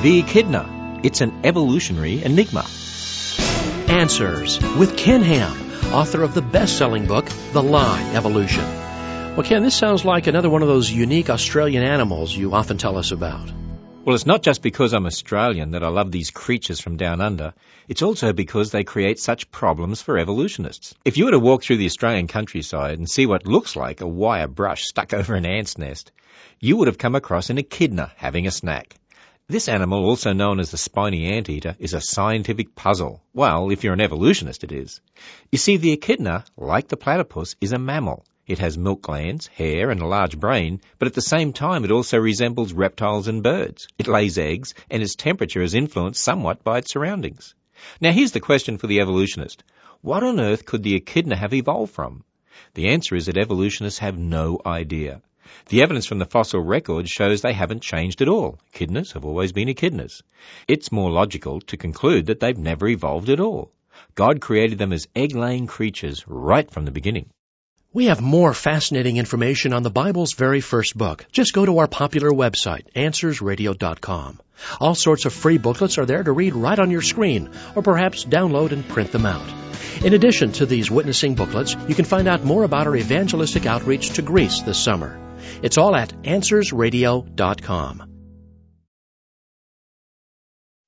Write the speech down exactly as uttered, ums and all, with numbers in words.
The echidna. It's an evolutionary enigma. Answers with Ken Ham, author of the best-selling book, The Lie, Evolution. Well, Ken, this sounds like another one of those unique Australian animals you often tell us about. Well, it's not just because I'm Australian that I love these creatures from down under. It's also because they create such problems for evolutionists. If you were to walk through the Australian countryside and see what looks like a wire brush stuck over an ant's nest, you would have come across an echidna having a snack. This animal, also known as the spiny anteater, is a scientific puzzle. Well, if you're an evolutionist, it is. You see, the echidna, like the platypus, is a mammal. It has milk glands, hair, and a large brain, but at the same time it also resembles reptiles and birds. It lays eggs, and its temperature is influenced somewhat by its surroundings. Now here's the question for the evolutionist. What on earth could the echidna have evolved from? The answer is that evolutionists have no idea. The evidence from the fossil record shows they haven't changed at all. Echidnas have always been echidnas. It's more logical to conclude that they've never evolved at all. God created them as egg-laying creatures right from the beginning. We have more fascinating information on the Bible's very first book. Just go to our popular website, answers radio dot com. All sorts of free booklets are there to read right on your screen, or perhaps download and print them out. In addition to these witnessing booklets, you can find out more about our evangelistic outreach to Greece this summer. It's all at answers radio dot com.